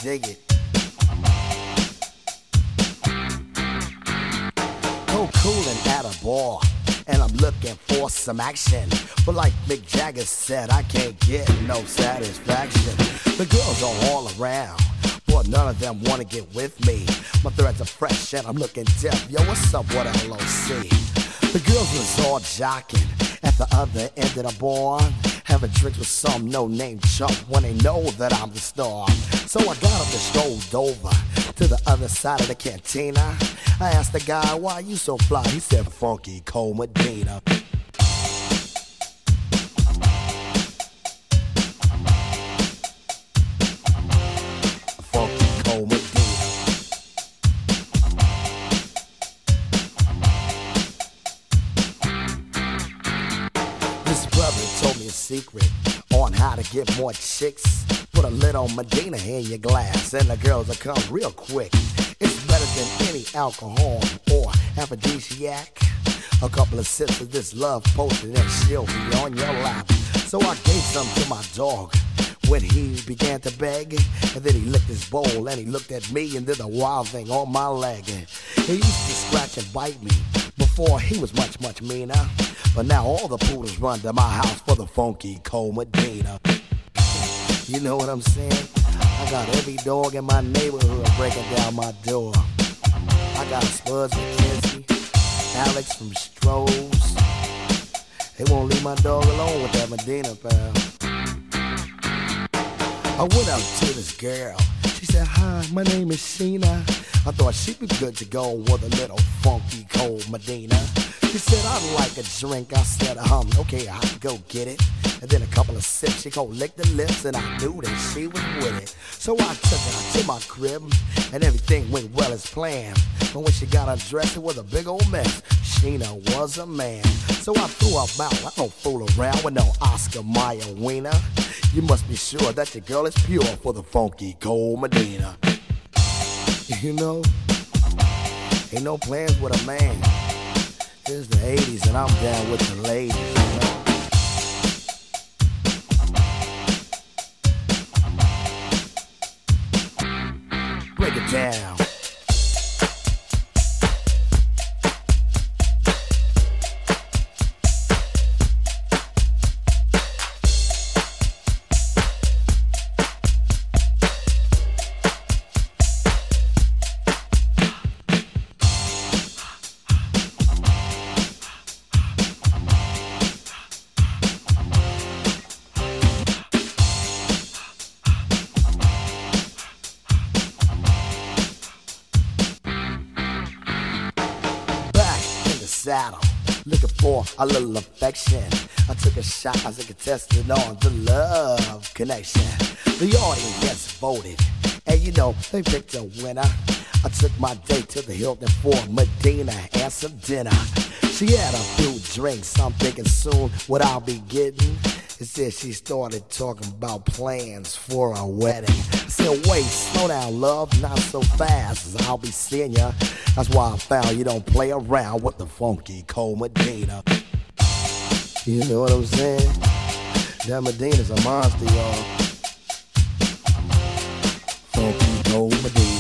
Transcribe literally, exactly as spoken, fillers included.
dig it. Go coolin' at a bar, and I'm looking for some action. But like Mick Jagger said, I can't get no satisfaction. The girls are all around, but none of them wanna get with me. My threads are fresh and I'm looking deaf. Yo, what's up, what L O C? The girls was all jocking at the other end of the bar, having drinks with some no-name chump when they know that I'm the star. So I got up and strolled over to the other side of the cantina. I asked the guy, why you so fly? He said, Funky Cole Medina. Funky Cole Medina. This brother told me a secret on how to get more chicks. Put a little Medina in your glass and the girls will come real quick. It's better than any alcohol or aphrodisiac. A couple of sips of this love potion and she'll be on your lap. So I gave some to my dog when he began to beg. And then he licked his bowl and he looked at me and did a wild thing on my leg. He used to scratch and bite me before he was much, much meaner. But now all the poodles run to my house for the Funky Cole Medina. You know what I'm saying? I got every dog in my neighborhood breaking down my door. I got Spuds McKenzie, Alex from Strohs. They won't leave my dog alone with that Medina, pal. I went out to this girl. She said, hi, my name is Sheena. I thought she'd be good to go with a little Funky Cole Medina. She said, I'd like a drink. I said, um, okay, I'll go get it. And then a couple of sips, she go lick the lips, and I knew that she was with it. So I took her to my crib, and everything went well as planned. But when she got undressed, it was a big old mess. Sheena was a man. So I threw her out. I don't fool around with no Oscar Mayer wiener. You must be sure that your girl is pure for the Funky Cole Medina. You know, ain't no plans with a man. It's the eighties and I'm down with the ladies, you know? Break it down. Saddle, looking for a little affection. I took a shot as a contestant on the love connection. The audience voted, and you know, they picked a winner. I took my date to the Hilton for Medina and some dinner. She had a few drinks, I'm thinking soon what I'll be getting. Instead she started talking about plans for a wedding. I said, wait, slow down, love, not so fast, as I'll be seeing ya. That's why I found you don't play around with the Funky Cole Medina. You know what I'm saying? That Medina's a monster, y'all. Funky Cole Medina.